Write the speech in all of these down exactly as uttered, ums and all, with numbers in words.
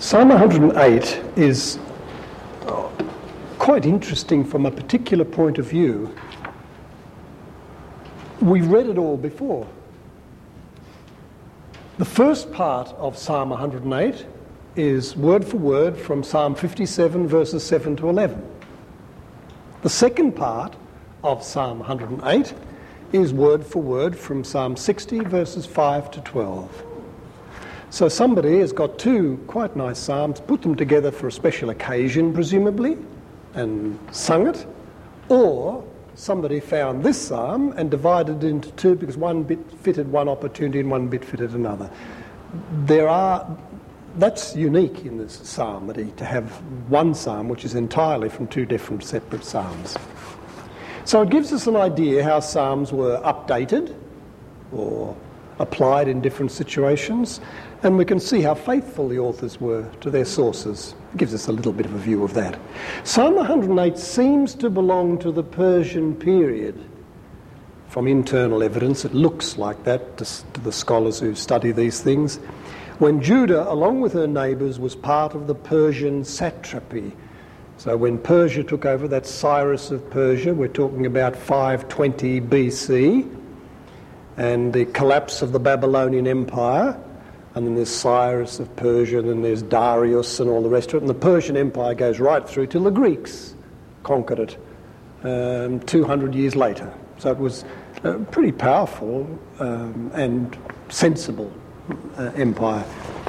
Psalm one hundred eight is quite interesting from a particular point of view. We've read it all before. The first part of Psalm one hundred eight is word for word from Psalm fifty-seven verses seven to eleven. The second part of Psalm one hundred eight is word for word from Psalm sixty verses five to twelve. So somebody has got two quite nice psalms, put them together for a special occasion presumably, and sung it, or somebody found this psalm and divided it into two because one bit fitted one opportunity and one bit fitted another. There are, that's unique in this psalmody, to have one psalm which is entirely from two different separate psalms. So it gives us an idea how psalms were updated or applied in different situations, and we can see how faithful the authors were to their sources. It gives us a little bit of a view of that. Psalm one hundred eight seems to belong to the Persian period. From internal evidence, it looks like that to, to the scholars who study these things, when Judah, along with her neighbours, was part of the Persian satrapy. So when Persia took over, that's Cyrus of Persia, we're talking about five twenty B C, and the collapse of the Babylonian Empire, and then there's Cyrus of Persia, and then there's Darius and all the rest of it, and the Persian Empire goes right through till the Greeks conquered it um, two hundred years later. So it was a pretty powerful um, and sensible uh, empire.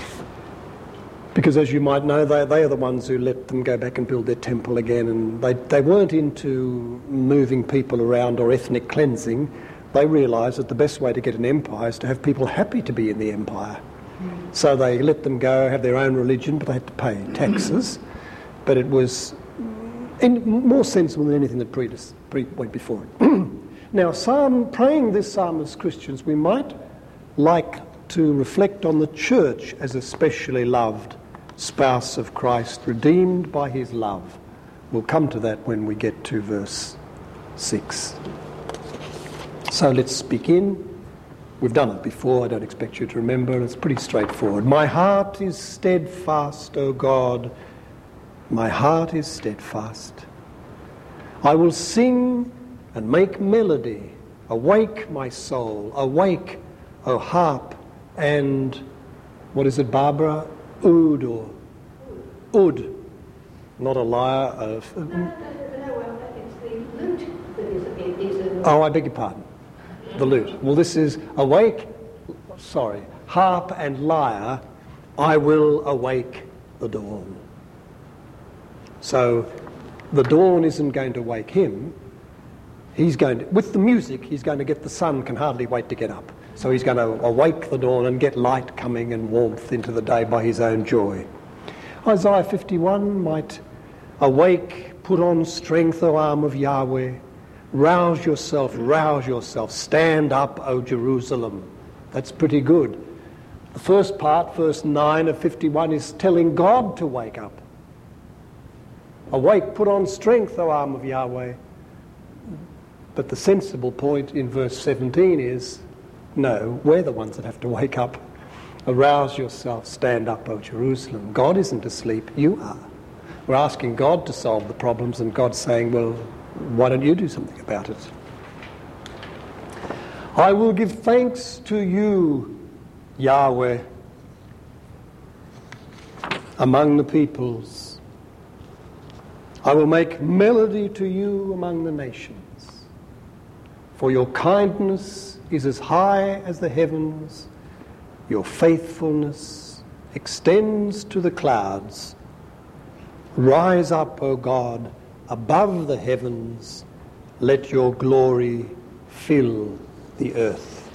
Because as you might know, they, they are the ones who let them go back and build their temple again, and they, they weren't into moving people around or ethnic cleansing. They realised that the best way to get an empire is to have people happy to be in the empire. Mm. So they let them go, have their own religion, but they had to pay taxes. But it was in, more sensible than anything that pre, pre, went before it. Now, psalm, praying this psalm as Christians, we might like to reflect on the church as a specially loved spouse of Christ, redeemed by his love. We'll come to that when we get to verse six. So let's begin. We've done it before, I don't expect you to remember. It's pretty straightforward. My heart is steadfast, O God. My heart is steadfast. I will sing and make melody. Awake, my soul. Awake, O harp and, what is it, Barbara? Oud or oud. Not a lyre. Of, no, no, no, well, it's the lute that is, is a... Oh, I beg your pardon. The lute. Well, this is awake, sorry, harp and lyre, I will awake the dawn. So the dawn isn't going to wake him. He's going to, with the music, he's going to get the sun, can hardly wait to get up. So he's going to awake the dawn and get light coming and warmth into the day by his own joy. Isaiah fifty-one might awake, put on strength, O arm of Yahweh. Rouse yourself, rouse yourself. Stand up, O Jerusalem. That's pretty good. The first part, verse nine of fifty-one, is telling God to wake up. Awake, put on strength, O arm of Yahweh. But the sensible point in verse seventeen is, no, we're the ones that have to wake up. Arouse yourself, stand up, O Jerusalem. God isn't asleep, you are. We're asking God to solve the problems, and God's saying, well, why don't you do something about it? I will give thanks to you, Yahweh, among the peoples. I will make melody to you among the nations. For your kindness is as high as the heavens, your faithfulness extends to the clouds. Rise up, O God, above the heavens, let your glory fill the earth.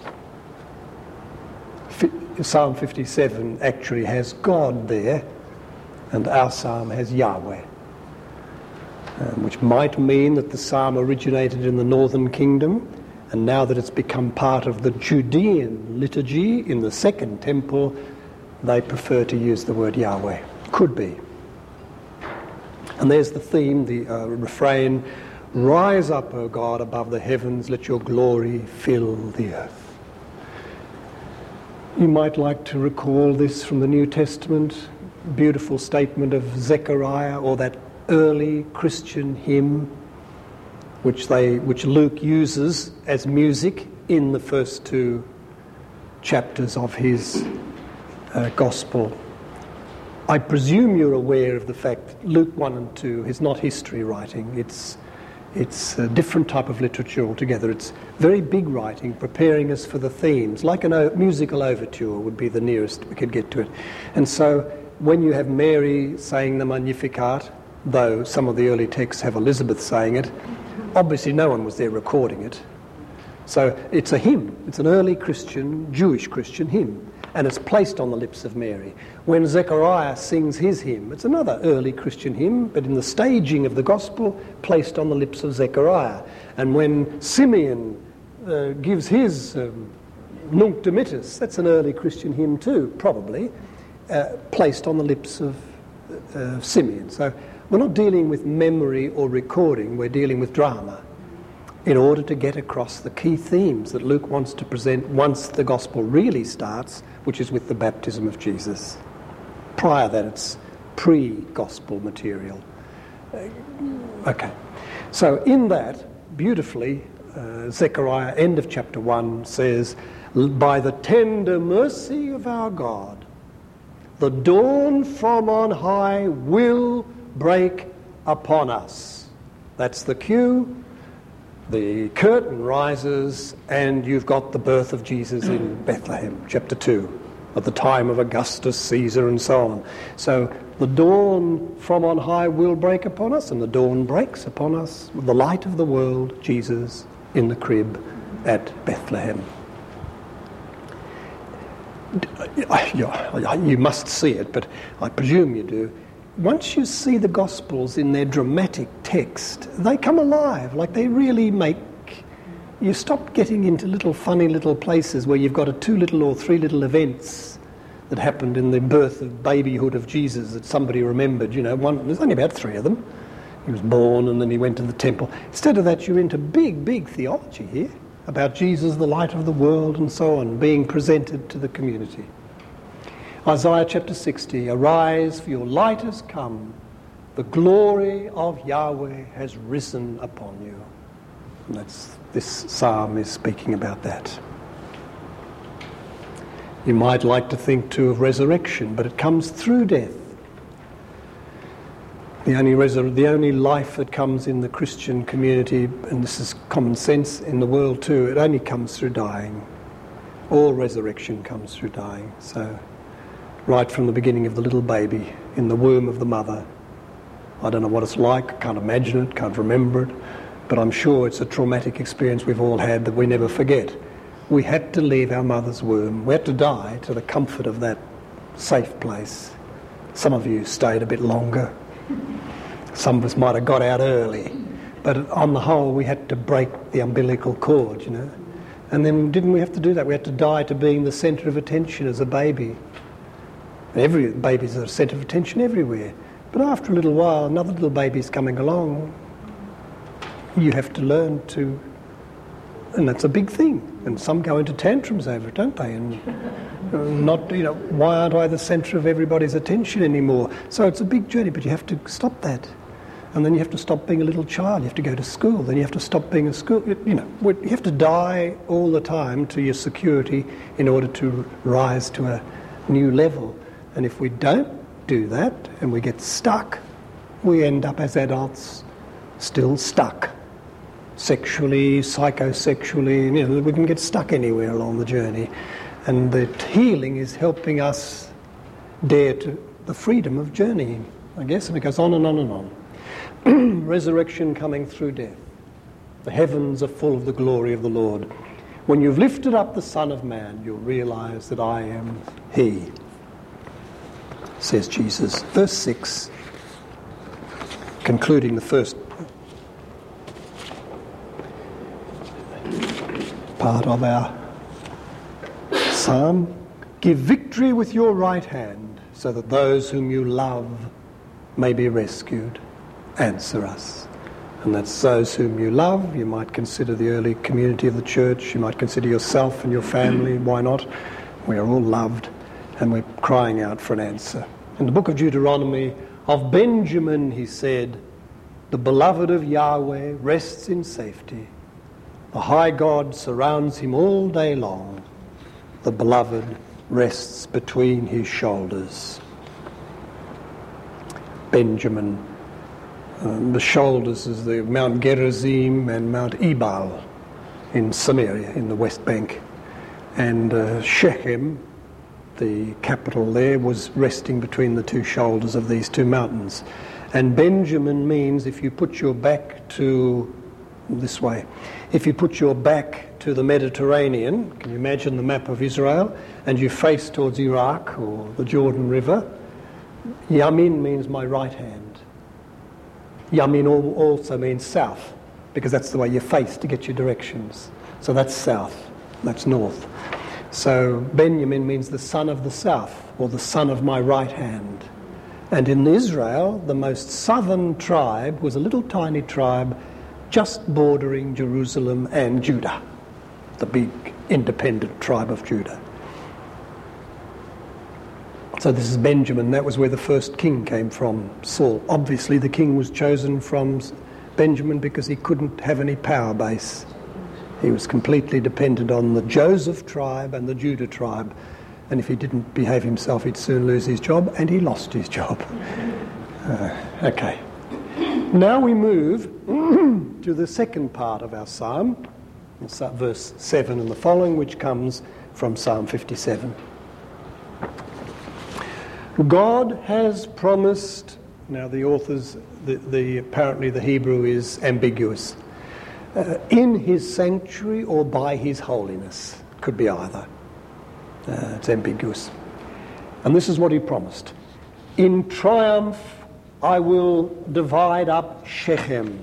Psalm fifty-seven actually has God there, and our psalm has Yahweh, um, which might mean that the psalm originated in the northern kingdom, and now that it's become part of the Judean liturgy in the second temple, they prefer to use the word Yahweh. Could be. And there's the theme, the uh, refrain, rise up, O God, above the heavens, let your glory fill the earth. You might like to recall this from the New Testament. beautiful statement of Zechariah, or that early Christian hymn which they which Luke uses as music in the first two chapters of his uh, gospel. I presume you're aware of the fact that Luke one and two is not history writing. It's it's a different type of literature altogether. It's very big writing, preparing us for the themes, like a o- musical overture would be the nearest we could get to it. And so when you have Mary saying the Magnificat, though some of the early texts have Elizabeth saying it, obviously no one was there recording it. So it's a hymn. It's an early Christian, Jewish Christian hymn, and it's placed on the lips of Mary. When Zechariah sings his hymn, it's another early Christian hymn, but in the staging of the gospel, placed on the lips of Zechariah. And when Simeon uh, gives his um, Nunc Dimittis, that's an early Christian hymn too, probably, uh, placed on the lips of uh, Simeon. So we're not dealing with memory or recording, we're dealing with drama, in order to get across the key themes that Luke wants to present once the gospel really starts, which is with the baptism of Jesus. Prior to that, it's pre-gospel material. Okay. So in that, beautifully, uh, Zechariah, end of chapter one, says, "By the tender mercy of our God, the dawn from on high will break upon us." That's the cue. The curtain rises and you've got the birth of Jesus in Bethlehem, chapter two, at the time of Augustus Caesar and so on. So the dawn from on high will break upon us, and the dawn breaks upon us with the light of the world, Jesus in the crib at Bethlehem. You must see it, but I presume you do. Once you see the Gospels in their dramatic text, they come alive, like they really make... You stop getting into little funny little places where you've got a two little or three little events that happened in the birth of babyhood of Jesus that somebody remembered. You know, one, there's only about three of them. He was born and then he went to the temple. Instead of that, you're into big, big theology here about Jesus, the light of the world, and so on, being presented to the community. Isaiah chapter sixty, "Arise, for your light has come. The glory of Yahweh has risen upon you." And that's, this psalm is speaking about that. You might like to think too of resurrection, but it comes through death. The only, resur- the only life that comes in the Christian community, and this is common sense in the world too, it only comes through dying. All resurrection comes through dying. So right from the beginning of the little baby in the womb of the mother. I don't know what it's like, can't imagine it, can't remember it, but I'm sure it's a traumatic experience we've all had that we never forget. We had to leave our mother's womb. We had to die to the comfort of that safe place. Some of you stayed a bit longer. Some of us might have got out early. But on the whole, we had to break the umbilical cord, you know. And then didn't we have to do that? We had to die to being the centre of attention as a baby. Every baby's a centre of attention everywhere. But after a little while, another little baby's coming along. You have to learn to... And that's a big thing. And some go into tantrums over it, don't they? And not, you know, why aren't I the centre of everybody's attention anymore? So it's a big journey, but you have to stop that. And then you have to stop being a little child. You have to go to school. Then you have to stop being a school... You know, you have to die all the time to your security in order to rise to a new level. And if we don't do that and we get stuck, we end up as adults still stuck. Sexually, psychosexually, you know, we can get stuck anywhere along the journey. And the healing is helping us dare to the freedom of journeying, I guess, and it goes on and on and on. Resurrection coming through death. The heavens are full of the glory of the Lord. When you've lifted up the Son of Man, you'll realise that I am He, says Jesus. Verse six, concluding the first part of our psalm. "Give victory with your right hand, so that those whom you love may be rescued. Answer us." And that's those whom you love. You might consider the early community of the church. You might consider yourself and your family. Why not? We are all loved, and we're crying out for an answer. In the book of Deuteronomy, of Benjamin he said, the beloved of Yahweh rests in safety. The high God surrounds him all day long. The beloved rests between his shoulders. Benjamin. Um, the shoulders is the Mount Gerizim and Mount Ebal in Samaria, in the West Bank. And uh, Shechem, the capital there, was resting between the two shoulders of these two mountains. And Benjamin means if you put your back to this way, if you put your back to the Mediterranean, can you imagine the map of Israel, and you face towards Iraq or the Jordan River, Yamin means my right hand. Yamin also means south, because that's the way you face to get your directions. So that's south, that's north. So Benjamin means the son of the south, or the son of my right hand. And in Israel, the most southern tribe was a little tiny tribe just bordering Jerusalem and Judah, the big independent tribe of Judah. So this is Benjamin. That was where the first king came from, Saul. Obviously the king was chosen from Benjamin because he couldn't have any power base. He was completely dependent on the Joseph tribe and the Judah tribe. And if he didn't behave himself, he'd soon lose his job, and he lost his job. Uh, okay. Now we move to the second part of our psalm, verse seven and the following, which comes from Psalm fifty-seven. God has promised, now the authors, the, the apparently the Hebrew is ambiguous, uh, in his sanctuary or by his holiness. Could be either. Uh, it's ambiguous. And this is what he promised. In triumph I will divide up Shechem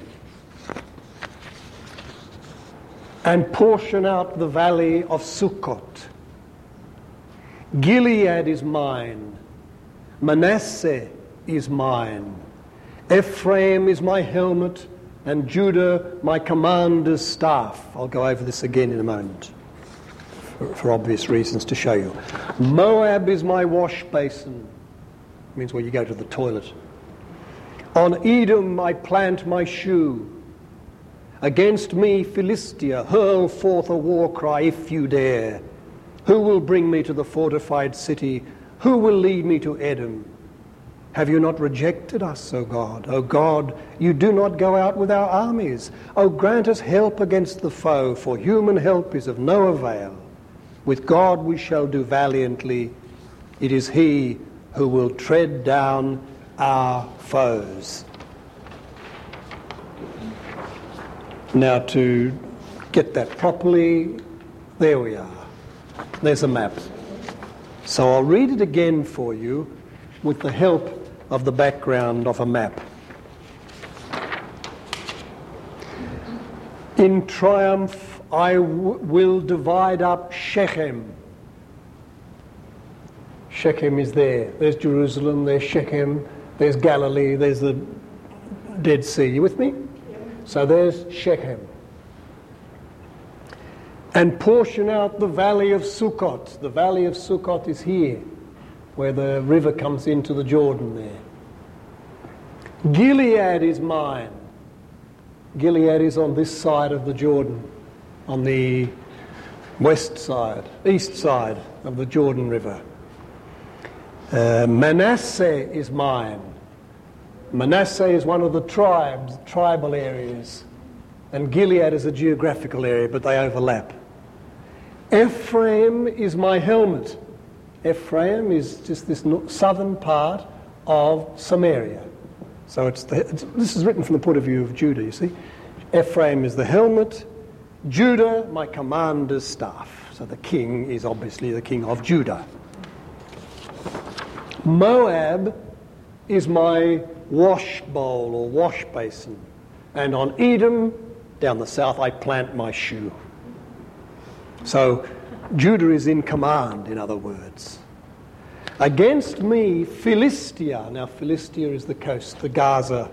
and portion out the valley of Sukkot. Gilead is mine. Manasseh is mine. Ephraim is my helmet, and Judah my commander's staff. I'll go over this again in a moment, for, for obvious reasons to show you. Moab is my wash basin. It means where you go to the toilet. On Edom I plant my shoe. Against me, Philistia, hurl forth a war cry if you dare. Who will bring me to the fortified city? Who will lead me to Edom? Have you not rejected us, O God? O God, you do not go out with our armies. O grant us help against the foe, for human help is of no avail. With God we shall do valiantly. It is he who will tread down our foes. Now, to get that properly, there we are. There's a map. So I'll read it again for you with the help of the background of a map. In triumph I w- will divide up Shechem. Shechem is there. There's Jerusalem, there's Shechem, there's Galilee, there's the Dead Sea. You with me? So there's Shechem. And portion out the valley of Sukkot. The valley of Sukkot is here, where the river comes into the Jordan there. Gilead is mine. Gilead is on this side of the Jordan, on the west side, east side of the Jordan River. Uh, Manasseh is mine. Manasseh is one of the tribes, tribal areas, and Gilead is a geographical area, but they overlap. Ephraim is my helmet. Ephraim is just this southern part of Samaria. So it's, the, it's this is written from the point of view of Judah, you see. Ephraim is the helmet. Judah, my commander's staff. So the king is obviously the king of Judah. Moab is my wash bowl or wash basin. And on Edom, down the south, I plant my shoe. So Judah is in command, in other words. Against me, Philistia. Now, Philistia is the coast, the Gaza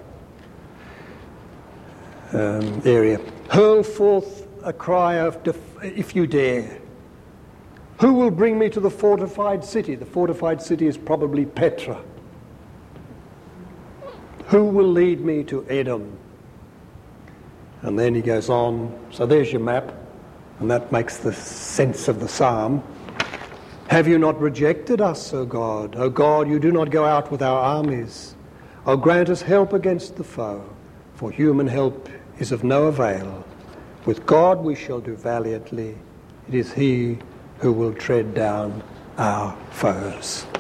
um, area. Hurl forth a cry of, def- if you dare. Who will bring me to the fortified city? The fortified city is probably Petra. Who will lead me to Edom? And then he goes on. So there's your map, and that makes the sense of the psalm. Have you not rejected us, O God? O God, you do not go out with our armies. O grant us help against the foe, for human help is of no avail. With God we shall do valiantly. It is he who will tread down our foes.